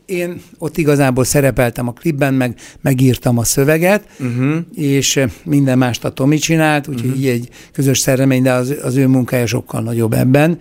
én ott igazából szerepeltem a klipben, megírtam a szöveget, és minden mást a Tomi csinált, úgyhogy így egy közös szeremény, de az ő munkája sokkal nagyobb ebben.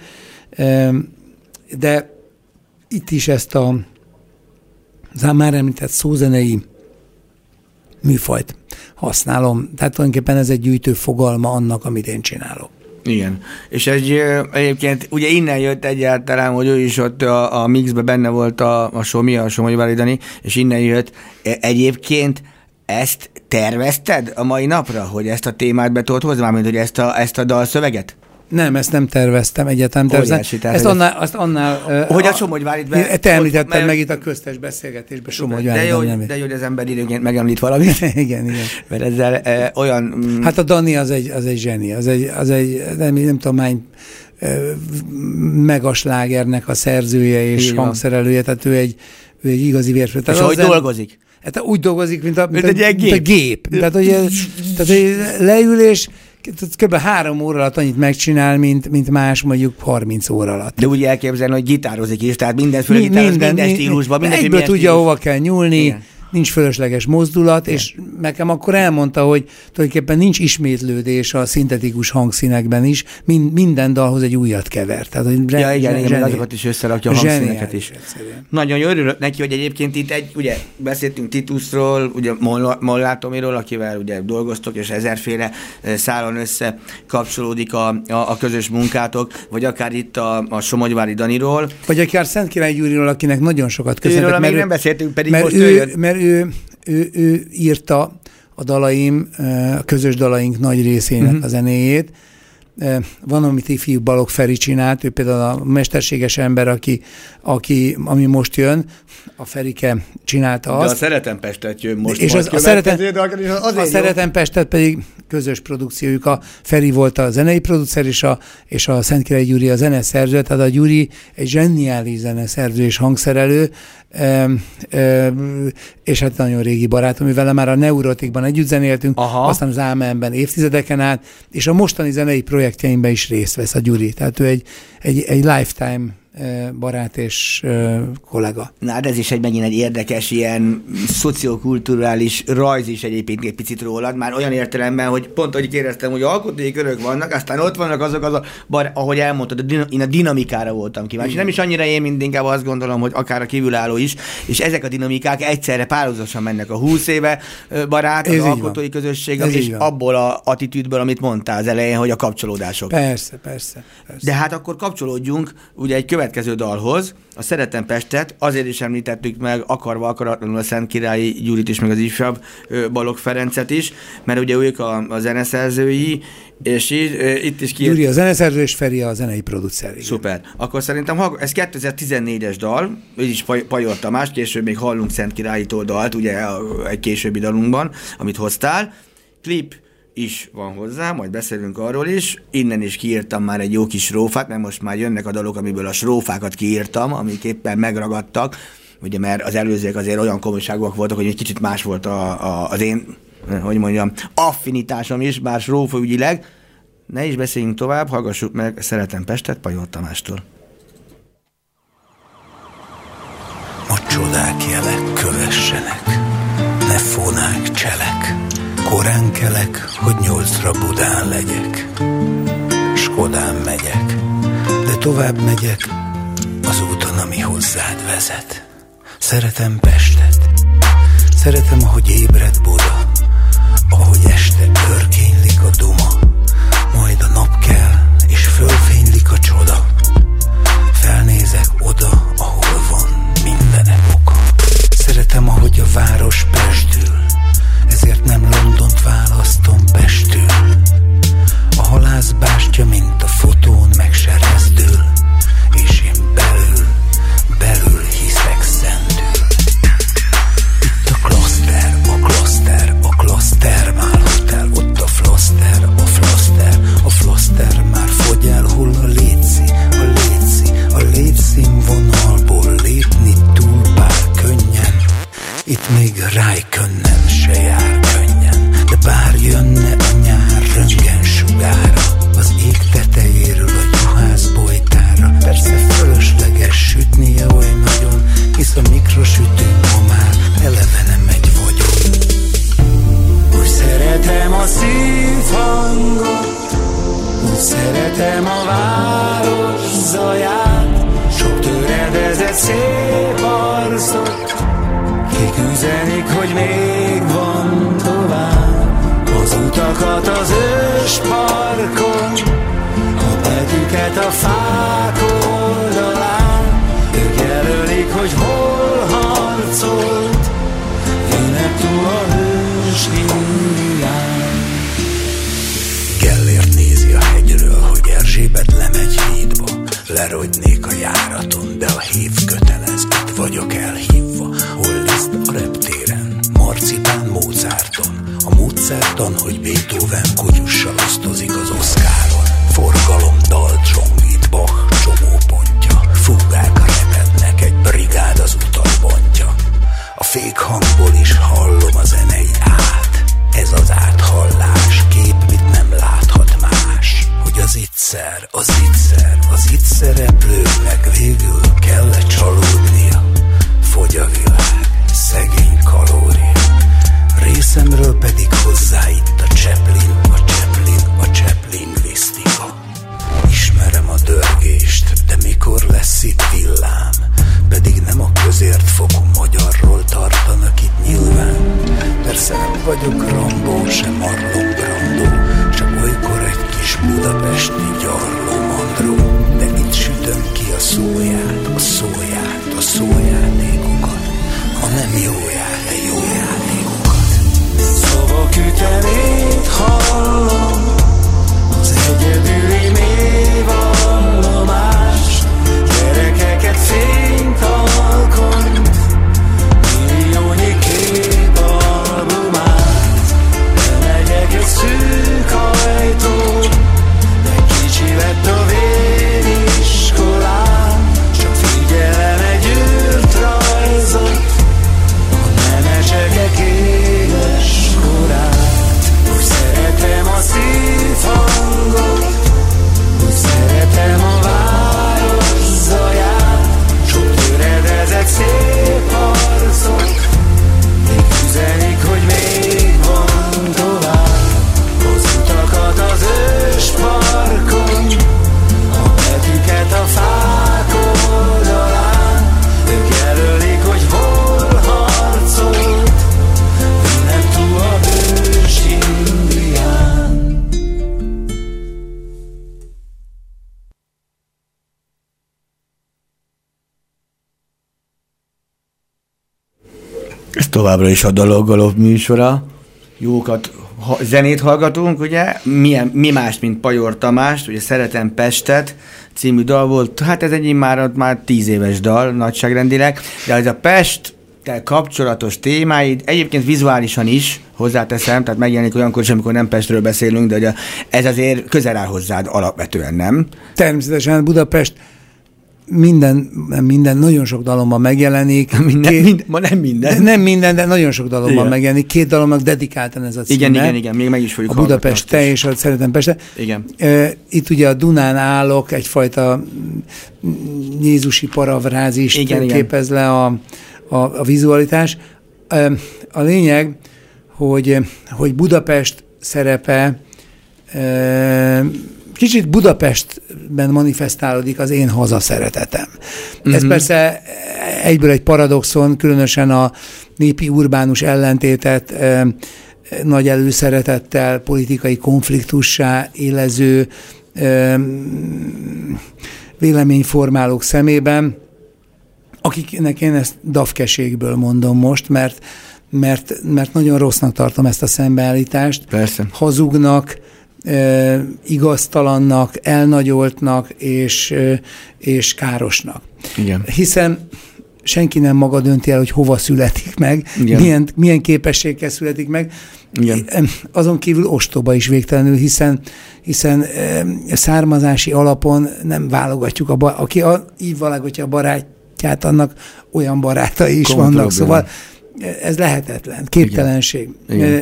De itt is ezt az már említett szózenei műfajt használom. Tehát tulajdonképpen ez egy gyűjtő fogalma annak, amit én csinálok. Igen. És egyébként ugye innen jött egyáltalán, hogy ő is ott a mixben benne volt a Somogyi Dani, és innen jött. Egyébként ezt tervezted a mai napra, hogy ezt a témát be tudod hozni, mármint, hogy ezt a dalszöveget? Nem, ezt nem terveztem egyáltalán. Ezt annál... Hogy a Somogyvárit... Te említetted meg itt a köztes beszélgetésben Somogyvárit. De jó, hogy az ember időnként megemlít valamit. Igen. Mert ezzel olyan... Hát a Dani az egy zseni, az egy nem tudom hány megaslágernek a szerzője és hangszerelője, tehát ő egy igazi vérfő. És hogy dolgozik? Hát úgy dolgozik, mint a gép. Tehát, hogy leül és kb. 3 óra alatt annyit megcsinál, mint más mondjuk 30 óra alatt. De úgy elképzelni, hogy gitározik is, tehát mindenféle gitároz, minden stílusban. Egyből tudja, hova kell nyúlni, igen. Nincs fölösleges mozdulat, igen. És nekem akkor elmondta, hogy tulajdonképpen nincs ismétlődés a szintetikus hangszínekben is, minden dalhoz egy újat kever. Tehát, igen, azokat is összerakja a hangszíneket is. Egyszerűen. Nagyon jó, örülök neki, hogy egyébként itt ugye beszéltünk Titusról, ugye Mollátomiról, akivel ugye dolgoztok, és ezerféle szálon össze kapcsolódik a közös munkátok, vagy akár itt a Somogyvári Daniról. Vagy akár Szentkirály Gyuriról, akinek nagyon sokat köszöntek. Őről még nem beszéltünk, pedig most ő írta a dalaim, a közös dalaink nagy részének a zenéjét. Van, amit ifjú Balogh Feri csinált, ő például a mesterséges ember, ami most jön, a Ferike csinálta azt. De a Szeretem Pestet jön most. És a Szeretem Pestet pedig közös produkciójuk. A Feri volt a zenei producer, és a Szentkirály Gyuri a zeneszerző, tehát a Gyuri egy zseniális zeneszerző és hangszerelő, és hát nagyon régi barátom, mivel már a Neurotikban együtt zenéltünk, aztán az Ámenben évtizedeken át, és a mostani zenei projektjeimben is részt vesz a Gyuri. Tehát ő egy lifetime barát és kollega. Na, de ez is megint egy érdekes ilyen szociokulturális rajz is egyébként egy picit rólad, már olyan értelemben, hogy pont ahogy éreztem, hogy alkotói körök vannak, aztán ott vannak azok ahogy elmondtad, én a dinamikára voltam kíváncsi. Nem is annyira én, mint inkább azt gondolom, hogy akár a kívülálló is, és ezek a dinamikák egyszerre párhuzamosan mennek. A 20 éve barát, az alkotói közösség, és abból a attitűdből, amit mondtál az elején, hogy a kapcsolódások. Persze. De hát akkor kapcsolódjunk ugye egy következő dalhoz, a Szeretem Pestet, azért is említettük meg akarva akaratlanul a Szentkirályi Gyurit is, meg az ifjabb Balogh Ferencet is, mert ugye ők a zeneszerzői, és itt is Gyuri a zeneszerző, és Feri a zenei producer. Szuper. Akkor szerintem ez 2014-es dal, így is Pajor Tamás, később még hallunk Szentkirályitól dalt, ugye egy későbbi dalunkban, amit hoztál. Klip is van hozzá, majd beszélünk arról is. Innen is kiírtam már egy jó kis strófát, mert most már jönnek a dalok, amiből a strófákat kiírtam, amik éppen megragadtak, ugye, mert az előzőek azért olyan komolyságúak voltak, hogy egy kicsit más volt az én, hogy mondjam, affinitásom is, bár strófaügyileg. Ne is beszéljünk tovább, hallgassuk meg Szeretem Pestet Pajor Tamástól. A csodák jelek kövessenek, ne fonák cselek, korán kelek, hogy 8-ra Budán legyek. Skodán megyek, de tovább megyek az úton, ami hozzád vezet. Szeretem Pestet, szeretem, ahogy ébred Buda, ahogy este örkénylik a duma, majd a nap kell, és fölfénylik a csoda. Felnézek oda, ahol van mindenek oka. Szeretem, ahogy a város pestül, ezért nem Londont választom Pestül. A halászbástya, mint a fotón meg se rezdül, és én belül hiszek szentül. Itt a kloszter már hotel, ott a floszter már fogy el, hol a létszínvonalból lépni túl bár könnyen. Itt még Rijkönnen se jár könnyen, de bár jönne a nyár röntgen sugára, az ég tetejéről a juhász bojtára. Persze fölösleges sütnie oly nagyon, hisz a mikro Másra sütünk, ma már eleve nem egy vagyok. Úgy szeretem a szívhangot, úgy szeretem a város zaját, sok töredezett szép arcot, kik üzenik, hogy még van tovább. Az utakat az ősparkon, a betűket a fák oldalán, ők jelölik, hogy hol harcolt, jönnek túl a hős Indián. Gellért nézi a hegyről, hogy Erzsébet lemegy hídba. Lerogynék a járaton, de a hív kötelez, itt vagyok elhívva. Hol Liszt a reptéren, Marcipán Mozarton, a módszertan, hogy Beethoven kutyussal osztozik az Oscaron. Forgalom, dal, zsongít, Bach, csomópontja, fúgák repednek, egy brigád az utat bontja. A fék hangból is hallom a zenei át, ez az áthallás, kép, mit nem láthat más. Hogy az itt szereplőknek végül kell csalódnia. Fogy a világ, szegény kalória, részemről pedig hozzá itt a Chaplin-visztika. Ismerem a dörgést, de mikor lesz itt villám? Pedig nem a közért fokú magyarról tartanak itt nyilván. Persze nem vagyok Rambó, sem Marlon Brando, csak olykor egy kis budapesti gyarlómandró. De itt sütöm ki a szójátékokat, ha nem jó játékokat. Szavak ütemét hallom, az egyedüli mélyvallomás, gyerekeket fényt alkont, milliónyi képalbumát. Bemegyek egy szűk ajtón, de kicsi lett a vériskolám, csak figyelem egy űrt rajzot, a nemesegek éles korát. Úgy szeretem a szívhangot, úgy szeretem a város zaját, sok töredezett szép arcok, még üzenik, hogy még van tovább. Az utakat az ősparkon, a betűket a fák oldalán, ők jelölik, hogy hol harcolt, jönnek túl a hős Indián. Ez továbbra is a Daloggalop műsora. Jókat zenét hallgatunk, ugye? Mi más, mint Pajor Tamást, ugye Szeretem Pestet című dal volt. Hát ez egy már 10 éves dal nagyságrendileg, de ez a Pesttel kapcsolatos témáid, egyébként vizuálisan is, hozzáteszem, tehát megjelenik olyankor is, amikor nem Pestről beszélünk, de ugye ez azért közel áll hozzád alapvetően, nem? Természetesen Budapest minden, nagyon sok dalomban megjelenik. Nem minden, de nagyon sok dalomban megjelenik. 2 dalomnak dedikáltan ez a címe. Igen, még meg is fogjuk a Budapest te és a Szeretem Pestet. Igen. Itt ugye a Dunán állok, egyfajta jézusi paravrázist képez le a vizualitás. A lényeg, hogy Budapest szerepe kicsit Budapestben manifestálódik az én hazaszeretetem. Ez persze egyből egy paradoxon, különösen a népi urbánus ellentétet nagy előszeretettel politikai konfliktussá élező véleményformálók szemében, akiknek én ezt dafkeségből mondom most, mert nagyon rossznak tartom ezt a szembeállítást. Persze. Hazugnak, igaztalannak, elnagyoltnak és károsnak. Igen. Hiszen senki nem maga dönti el, hogy hova születik meg, milyen képességgel születik meg. Igen. Azon kívül ostoba is végtelenül, hiszen származási alapon nem válogatjuk, aki így válogatja a barátját, annak olyan barátai is vannak. Szóval ez lehetetlen, képtelenség.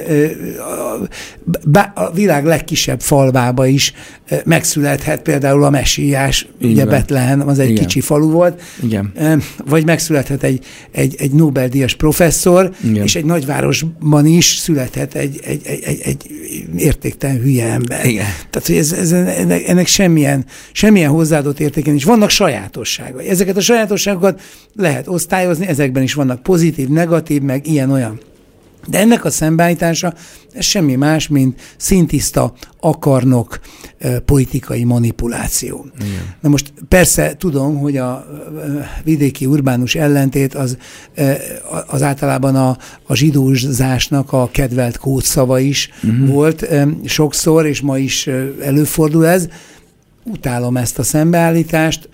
A világ legkisebb falvába is megszülethet például a messiás, ugye Betlehem, az egy kicsi falu volt, vagy megszülethet egy Nobel-díjas professzor, és egy nagyvárosban is születhet egy értéktelen hülye ember. Tehát, hogy ennek semmilyen hozzáadott értéken is. Vannak sajátosságai. Ezeket a sajátosságokat lehet osztályozni, ezekben is vannak pozitív, negatív, meg ilyen-olyan. De ennek a szembeállítása ez semmi más, mint szintiszta akarnok politikai manipuláció. Igen. Na most persze tudom, hogy a vidéki urbánus ellentét az általában a zsidózásnak a kedvelt kódszava is volt sokszor, és ma is előfordul ez. Utálom ezt a szembeállítást,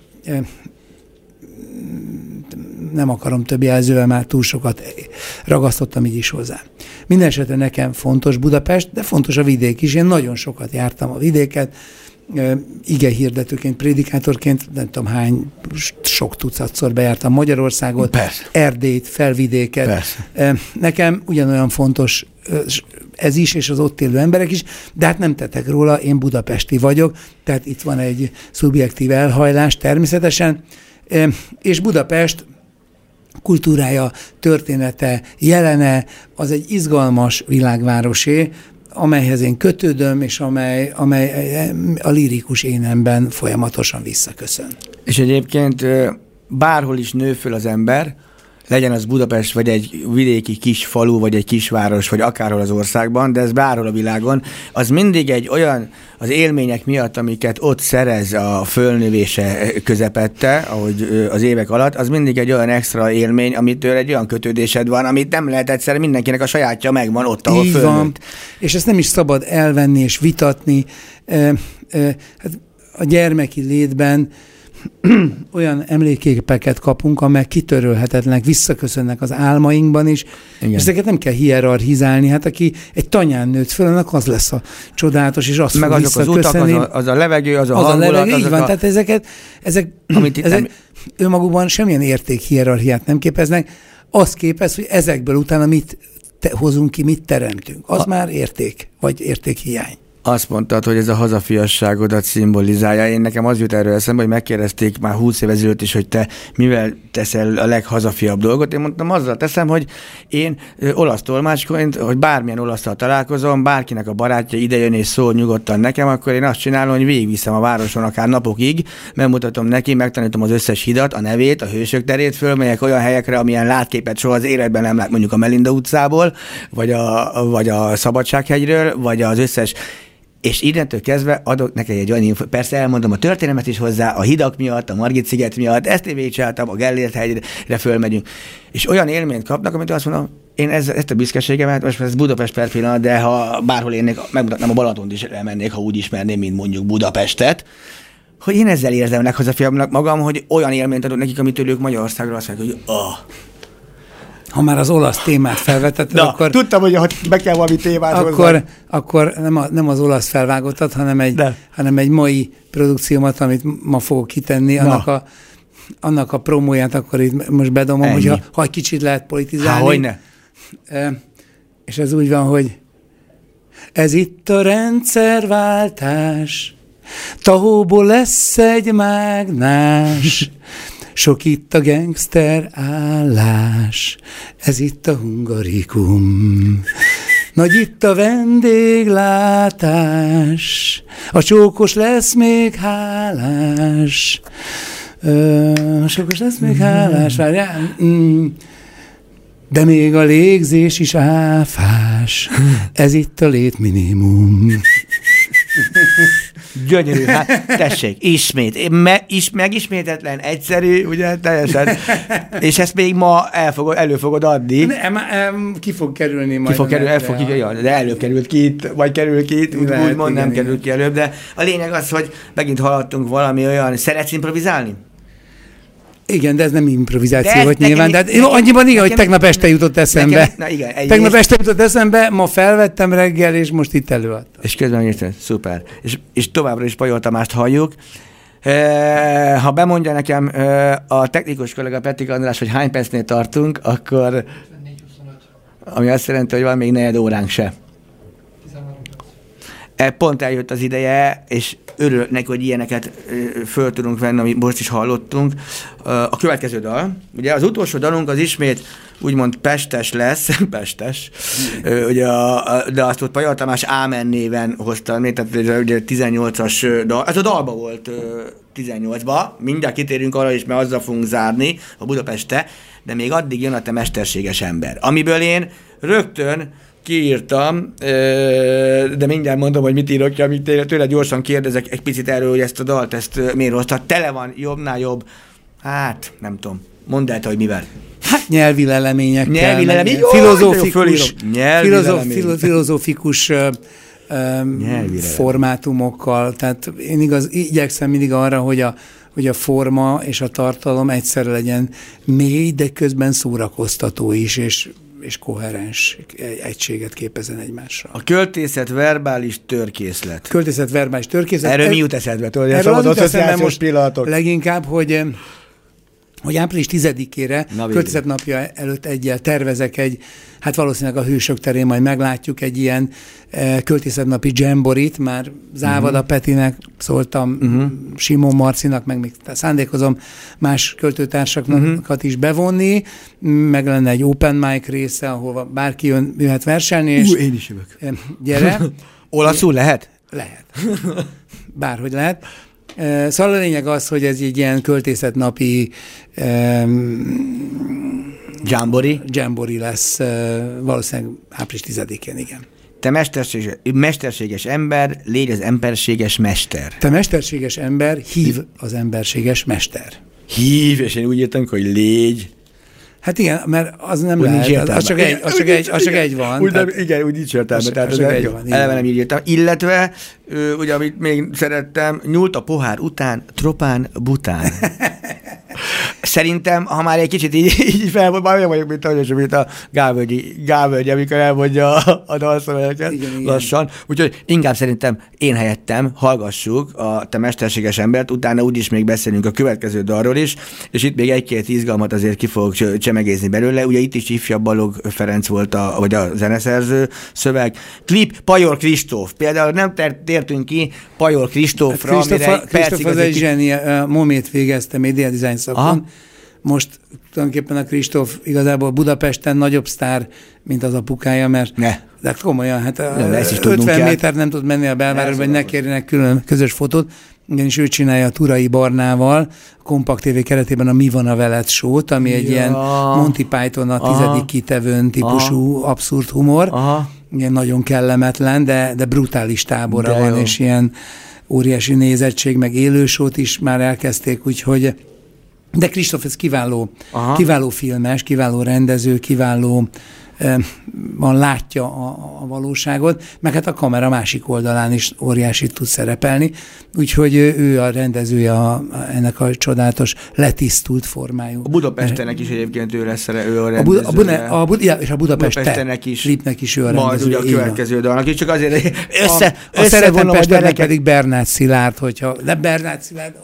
nem akarom több jelzővel, már túl sokat ragasztottam így is hozzá. Mindenesetre nekem fontos Budapest, de fontos a vidék is. Én nagyon sokat jártam a vidéket, igehirdetőként, prédikátorként, nem tudom hány, sok tucatszor bejártam Magyarországot, persze. Erdélyt, Felvidéket. Persze. Nekem ugyanolyan fontos ez is, és az ott élő emberek is, de hát nem tettek róla, én budapesti vagyok, tehát itt van egy szubjektív elhajlás természetesen, és Budapest kultúrája, története, jelene, az egy izgalmas világvárosé, amelyhez én kötődöm, és amely a lírikus énemben folyamatosan visszaköszön. És egyébként bárhol is nő föl az ember, legyen az Budapest, vagy egy vidéki kis falu, vagy egy kisváros, vagy akárhol az országban, de ez bárhol a világon, az mindig egy olyan, az élmények miatt, amiket ott szerez a fölnövése közepette, ahogy az évek alatt, az mindig egy olyan extra élmény, amitől egy olyan kötődésed van, amit nem lehet egyszer, mindenkinek a sajátja megvan ott, ahol fölnőtt. És ezt nem is szabad elvenni és vitatni. Hát a gyermeki létben olyan emlékképeket kapunk, amelyek kitörölhetetlenek, visszaköszönnek az álmainkban is, igen. És ezeket nem kell hierarchizálni. Hát aki egy tanyán nőtt föl, annak az lesz a csodálatos, és azt meg fog azok visszaköszönni. Az utak, az a levegő, az a hangulat. Így van, tehát ezek önmagukban semmilyen értékhierarchiát nem képeznek. Azt képez, hogy ezekből utána mit hozunk ki, mit teremtünk. Az már érték, vagy értékhiány. Azt mondtad, hogy ez a hazafiasságodat szimbolizálja. Én nekem az jut erről eszembe, hogy megkérdezték már 20 év ezelőtt is, hogy te mivel teszel a leghazafiabb dolgot. Én mondtam, azzal teszem, hogy én olasz tolmácsként, hogy bármilyen olasztal találkozom, bárkinek a barátja idejön és szól nyugodtan nekem, akkor én azt csinálom, hogy végigviszem a városon akár napokig, megmutatom neki, megtanítom az összes hidat, a nevét, a Hősök terét, fölmegyek olyan helyekre, amilyen látképet soha az életben nem lát, mondjuk a Melinda utcából, vagy a Szabadsághegyről, vagy az összes. És innentől kezdve adok neki egy olyan info, persze elmondom a történetet is hozzá, a hidak miatt, a Margit-sziget miatt, ezt én végigcsináltam, a Gellért-hegyre fölmegyünk, és olyan élményt kapnak, amit azt mondom, én ezt a büszkeségemet, most ez Budapest per pillanat, de ha bárhol élnék, megmutatnám a Balatont is elmennék, ha úgy ismerném, mint mondjuk Budapestet, hogy én ezzel érzem leghazafiabbnak magam, hogy olyan élményt adok nekik, amitől ők Magyarországról azt mondják, hogy Ha már az olasz témát felvetetted, akkor... Tudtam, hogy be kell valami témát hozzá. Akkor nem az olasz felvágottat, hanem egy mai produkciómat, amit ma fogok kitenni, annak a promóját akkor itt most bedomom, hogyha egy kicsit lehet politizálni. Hogyne. És ez úgy van, hogy ez itt a rendszerváltás, tahóból lesz egy mágnás, sok itt a gangster állás, ez itt a Hungarikum. Nagy itt a vendéglátás, a csókos lesz még hálás. A csókos lesz még hálás, várjál. De még a légzés is áfás, ez itt a létminimum. Gyönyörű, hát tessék, ismét, megismétetlen, egyszerű, ugye, teljesen, és ezt még ma elő fogod adni. Ki fog kerülni majd. De előbb került ki itt, vagy kerül ki itt, úgymond nem került ki előbb, de a lényeg az, hogy megint hallottunk valami olyan, szeretsz improvizálni? Igen, de ez nem improvizáció volt nyilván, de annyiban igen, hogy tegnap este jutott eszembe. Tegnap este jutott eszembe, ma felvettem reggel, és most itt előadtam. És közben érted, szuper. És továbbra is Pajol Tamást halljuk. Ha bemondja nekem a technikus kollega Petik András, hogy hány percnél tartunk, akkor Ami azt jelenti, hogy van még 4 óránk se. Pont eljött az ideje, és örülök neki, hogy ilyeneket föl tudunk venni, amit most is hallottunk. A következő dal, ugye az utolsó dalunk az ismét úgymond pestes lesz, pestes, ugye de azt ott Pajor Tamás Ámen néven hozta, tehát ugye 18-as dal, ez a dalba volt 18-ba, mindjárt kitérünk arra is, mert azzal fogunk zárni a Budapestre, de még addig jön a Te mesterséges ember, amiből én rögtön kiírtam, de mindjárt mondom, hogy mit írok ki, amit tőle gyorsan kérdezek egy picit erről, hogy ezt a dalt, ezt miért hoztad. Tele van jobbnál jobb, hát nem tudom, mondd el te, hogy mivel. Hát nyelvi leleményekkel. Nyelvi lelemény, filozófikus formátumokkal. Tehát én igyekszem mindig arra, hogy a forma és a tartalom egyszerre legyen mély, de közben szórakoztató is, és koherens egységet képezen egymással. A költészet verbális törkészlet. Költészet verbális törkészlet. Erről mi jut eszedbe? Erről az jut eszedbe most pillanatok. Leginkább, hogy április 10-ére, költészetnapja előtt egyel tervezek hát valószínűleg a Hősök terén majd meglátjuk egy ilyen költészetnapi jamborit, már Závada Petinek szóltam, Simon Marcinak, meg még szándékozom más költőtársakat is bevonni, meg lenne egy open mic része, ahol bárki jöhet verselni. És én is jövök. Gyere. Olaszul lehet? Lehet. Bárhogy lehet. Szóval a lényeg az, hogy ez egy ilyen költészetnapi Jambori lesz valószínűleg április 10-én, igen. Te mesterséges ember, légy az emberséges mester. Te mesterséges ember, hív az emberséges mester. Hív, és én úgy írtam, hogy légy. Hát igen, mert az nem lehet, az csak egy van. Úgy nincs értelme. Tehát eleve nem így írtam. Illetve, ugye, amit még szerettem, nyúlt a pohár után, tropán, bután. Szerintem, ha már egy kicsit így felmondom, vagyok, mint a Gálvölgyi, amikor elmondja a dalszövegeket lassan. Úgyhogy inkább szerintem én helyettem hallgassuk a Te mesterséges embert, utána úgyis még beszélünk a következő dalról is, és itt még egy-két izgalmat azért ki fogok csemegézni belőle. Ugye itt is ifjabb Balog Ferenc volt vagy a zeneszerző szöveg. Klip Pajor Kristóf. Például nem tértünk ki Pajor Kristófra, amire Kristóf az egy zseni, Momét végezte média design szakon. Most tulajdonképpen a Kristóf igazából Budapesten nagyobb sztár, mint az apukája, mert de komolyan, hát 50 méter nem tud menni a belvárosba, hogy ne kérjenek külön közös fotót, ugyanis ő csinálja a Turai Barnával, a Kompakt TV keretében a Mi van a veled show-t, ami egy ilyen Monty Python a 10. kitevőn típusú abszurd humor. Ilyen nagyon kellemetlen, de brutális tábora van, és ilyen óriási nézettség, meg élősót is már elkezdték, úgyhogy de Kristóf ez kiváló filmes, kiváló rendező, látja a valóságot, meg hát a kamera másik oldalán is óriásit tud szerepelni, úgyhogy ő a rendezője ennek a csodálatos, letisztult formájú. A Budapestennek is egyébként ő lesz ő a rendezője. És a Budapestennek is. Klipnek is ő a rendezője. Majd ugye a következő dalnak is, csak azért a Szeretem Pesternek pedig Bernát Szilárd, de Bernát Szilárd,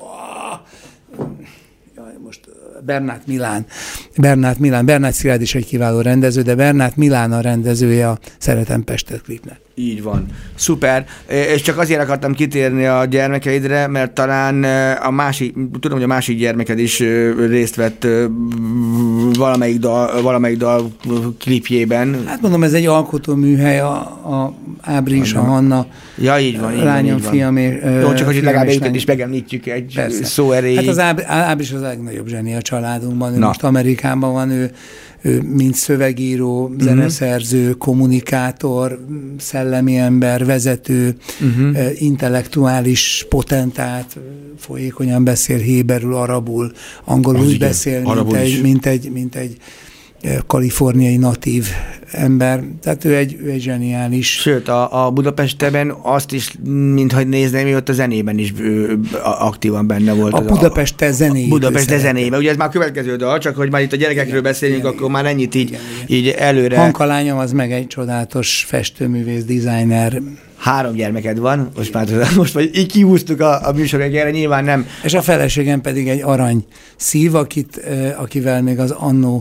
Bernát Szilárd is egy kiváló rendező, de Bernát Milán a rendezője a Szeretem Pestet klipnek. Így van. Szuper. És csak azért akartam kitérni a gyermekeidre, mert talán tudom, hogy a másik gyermeked is részt vett valamelyik dal klipjében. Hát mondom, ez egy alkotóműhely, a Ábris, a Hanna. Ja, így van. Lányom, fiam. Jó, csak hogy legalább őket is megemlítjük egy szó erejéig. Hát az Ábris az a legnagyobb zseni a családunkban. Ő most Amerikában van, ő mint szövegíró, zeneszerző, kommunikátor, szellemi ember, vezető, intellektuális potentát, folyékonyan beszél héberül, arabul, angolul úgy beszél, mint egy kaliforniai natív ember. Tehát ő egy zseniális. Sőt, a Budapestben azt is, mintha nézném, hogy ott a zenében is aktívan benne volt. A Budapest zenében. Ugye ez már a következő dal, csak hogy már itt a gyerekekről beszélünk, akkor már ennyit így előre. Hanka lányom az meg egy csodálatos festőművész, designer. 3 gyermeked van, most vagy így kihúztuk a műsorokjára, nyilván nem. És a feleségem pedig egy arany szív, akivel még az annó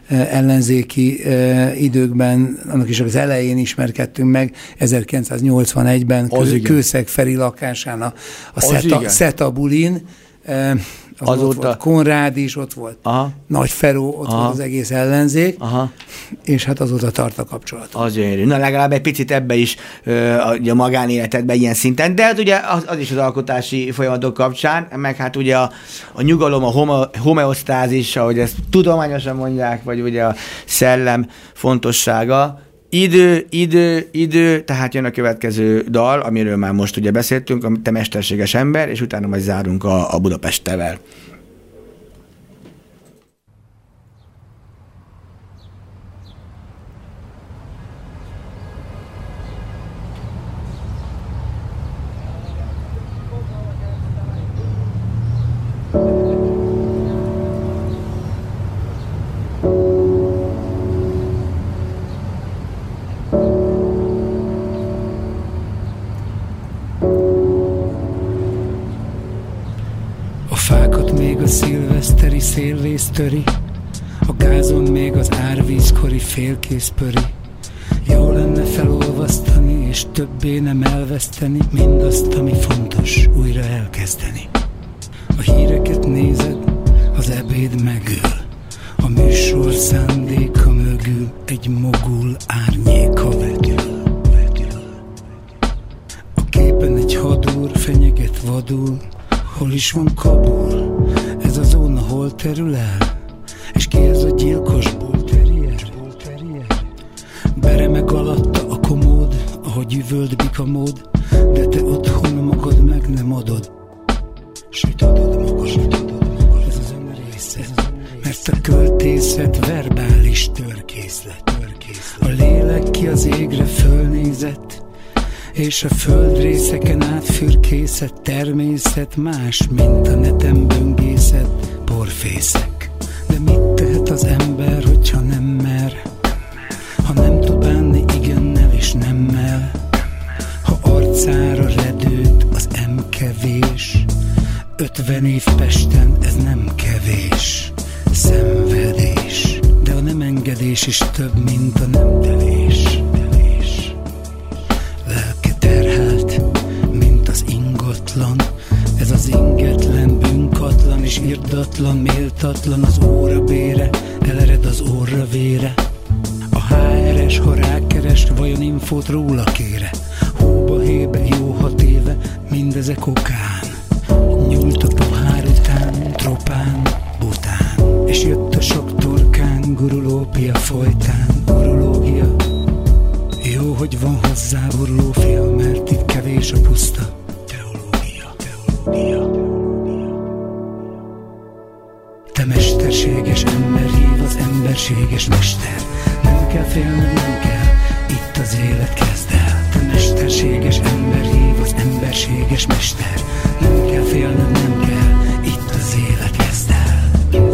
ellenzéki időkben, annak is az elején ismerkedtünk meg, 1981-ben Kőszeg Feri lakásán a Szeta bulin, ott volt Konrád is, ott volt Nagy Feró, ott volt az egész ellenzék, és hát azóta tart a kapcsolat. Az gyönyörű. Na legalább egy picit ebbe is a magánéletedben ilyen szinten, de hát ugye az is az alkotási folyamatok kapcsán, meg hát ugye a nyugalom, a homeosztázis, ahogy ezt tudományosan mondják, vagy ugye a szellem fontossága. Idő, tehát jön a következő dal, amiről már most ugye beszéltünk, Te mesterséges ember, és utána majd zárunk a Budapesttevel. Szilveszteri szélvész töri, a gázon még az árvízkori félkész pöri. Jó lenne felolvasztani, és többé nem elveszteni mindazt, ami fontos, újra elkezdeni. A híreket nézed, az ebéd megül, a műsor szándéka mögül egy mogul árnyéka vedül. A képen egy hadúr fenyeget vadul, hol is van Kabul? Ez a zóna hol terül el? És ki ez a gyilkos bullterrier? Beremeg alatta a komód, ahogy üvölt bikamód, de te otthon magad meg nem adod. Sőt adod magad, ez az ön része. Mert a költészet verbális törkészlet. A lélek ki az égre fölnézett, és a földrészeken átfürkészett természet más, mint a neten böngészett porfészek. De mit tehet az ember, hogyha nem mer? Ha nem tud bánni igennel és nemmel, ha arcára redőt az kevés, 50 év Pesten ez nem kevés. Szenvedés, de a nem engedés is több, mint a nem telés. Lelke terhelt, mint az ingatlan, ez az ingetlen, bűnkatlan és irdatlan, méltatlan az óra bére, elered az orra vére. A HRS, ha rákeres, vajon infót róla kére? Hóba hébe, jó 6 éve, mindezek okán. Nyúlt a pohár után, tropán, bután, és jött a sok torkán, gurulópia folytán, urológia. Jó, hogy van hozzá burló fia, mert itt kevés a puszta teológia. Te mesterséges ember, hív az emberséges mester. Nem kell félned, nem kell, itt az élet kezd el. Te mesterséges ember, hív az emberséges mester. Nem kell félned, nem kell, itt az élet kezd el.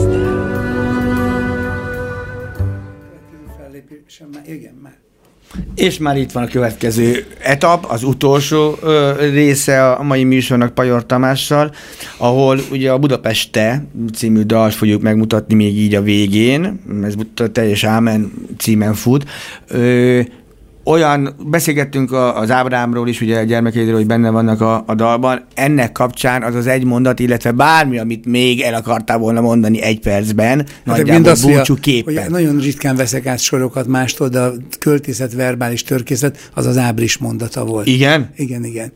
Igen, már. És már itt van a következő etap, az utolsó része a mai műsornak Pajor Tamással, ahol ugye a Budapeste című dalt fogjuk megmutatni még így a végén, ez teljes Ámen címen fut. Olyan, beszélgettünk az Ábrámról is, ugye a gyermekeidről, hogy benne vannak a dalban, ennek kapcsán az az egy mondat, illetve bármi, amit még el akartál volna mondani egy percben, nagyjából búcsúképpen. Nagyon ritkán veszek át sorokat mástól, de a költészet, verbális törkészet, az az Ábris mondata volt. Igen? Igen.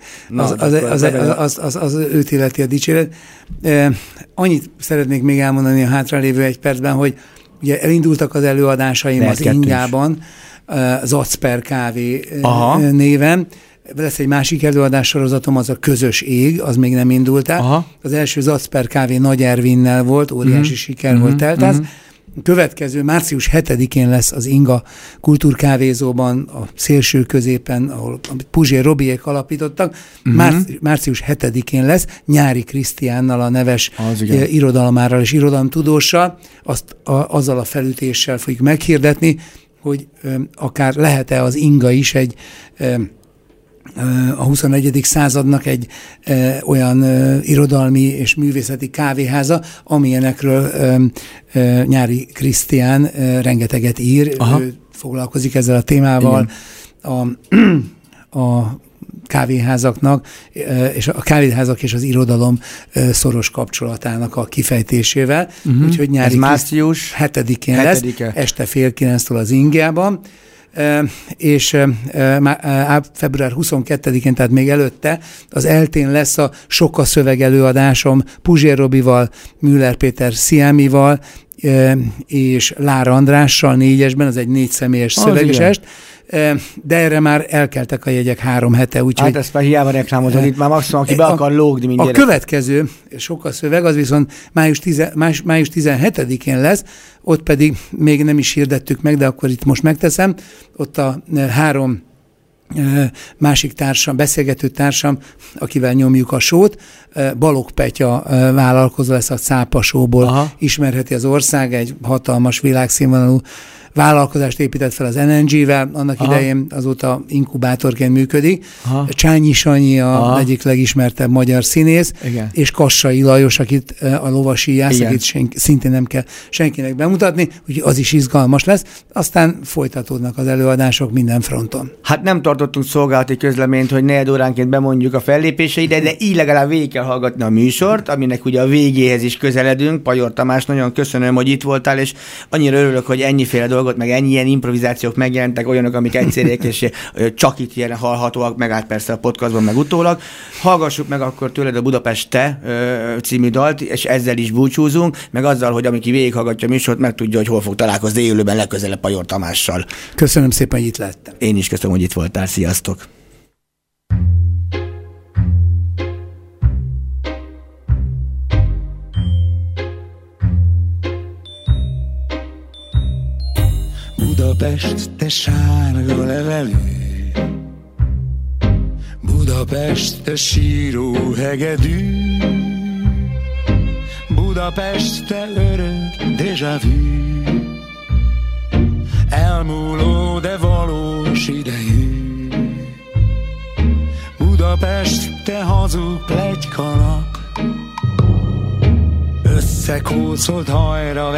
Az őt illeti a dicséret. Annyit szeretnék még elmondani a hátralévő egy percben, hogy ugye elindultak az előadásaim az Ingában, Zacper kávé néven. Lesz egy másik előadás sorozatom, az a Közös ég, az még nem indult el. Aha. Az első Zacper kávé Nagy Ervinnel volt, óriási siker volt teltház. A következő március 7-én lesz az Inga kultúrkávézóban, a szélső középen, amit Puzsér Robiék alapítottak. Március 7-én lesz, Nyári Krisztiánnal, a neves irodalmárral és irodalomtudóssal. Azzal a felütéssel fogjuk meghirdetni, hogy akár lehet-e az Inga is egy a 21. századnak egy olyan irodalmi és művészeti kávéháza, amilyenekről Nyári Krisztián rengeteget ír. Aha. Ő foglalkozik ezzel a témával. A kávéházaknak, és a kávéházak és az irodalom szoros kapcsolatának a kifejtésével. Úgyhogy Nyári március 7-én lesz, este 8:30 az Ingiában, és február 22-én, tehát még előtte az Eltén lesz a Sok a szöveg előadásom Puzsér Robival, Müller Péter Sziámival, és Lára Andrással 4-esben, az egy 4 személyes szöveges est, de erre már elkeltek a jegyek 3 hete, úgyhogy... Hát ezt már hiába reklámozod, itt már maximum, aki be akar lógni mindjárt. A következő Sok a szöveg, az viszont május 17-én lesz, ott pedig még nem is hirdettük meg, de akkor itt most megteszem, ott a 3 másik társam, beszélgető társam, akivel nyomjuk a sót, Balogh Petya vállalkozó lesz a Cápa Showból, ismerheti az ország, egy hatalmas világszínvonalú vállalkozást épített fel az NNG-vel, annak idején azóta inkubátorként működik. Csányi Sanyi az egyik legismertebb magyar színész, igen. És Kassai Lajos, akit a lovasíjász, akit szintén nem kell senkinek bemutatni, úgyhogy az is izgalmas lesz. Aztán folytatódnak az előadások minden fronton. Hát nem tartottunk szolgálati közleményt, hogy 4 óránként bemondjuk a fellépéseidet, de így legalább végig kell hallgatni a műsort, aminek ugye a végéhez is közeledünk. Pajor Tamás, nagyon köszönöm, hogy itt voltál, és annyira örülök, hogy ennyiféle dolgot, meg ennyi ilyen improvizációk megjelentek, olyanok, amik egyszerűek, és csak itt ilyen hallhatóak, meg át persze a podcastban, meg utólag. Hallgassuk meg akkor tőled a Budapest Te című dalt, és ezzel is búcsúzunk, meg azzal, hogy amiki végighallgatja a műsort, meg tudja, hogy hol fog találkozni élőben legközelebb Pajor Tamással. Köszönöm szépen, hogy itt lettem. Én is köszönöm, hogy itt voltál. Sziasztok! Budapest, te sárga levelű, Budapest, te síró hegedű, Budapest, te örök déjà vu, elmúló, de valós idejű. Budapest, te hazug pletykalak, összekócolt hajra